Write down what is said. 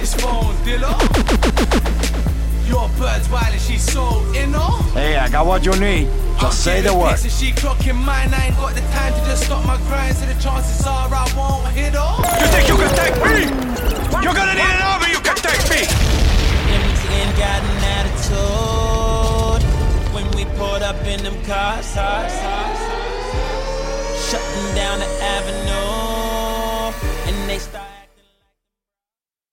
It's phone dealer. Your bird's wild and she's so inner. Hey, I got what you need. Just say the word. She clocking mine. I ain't got the time to just stop my grind. So the chances are I won't hit her. You think you can take me? You're gonna need an army. You can take me. Again, got an attitude when we pulled up in them cars, shutting down the avenue, and they start.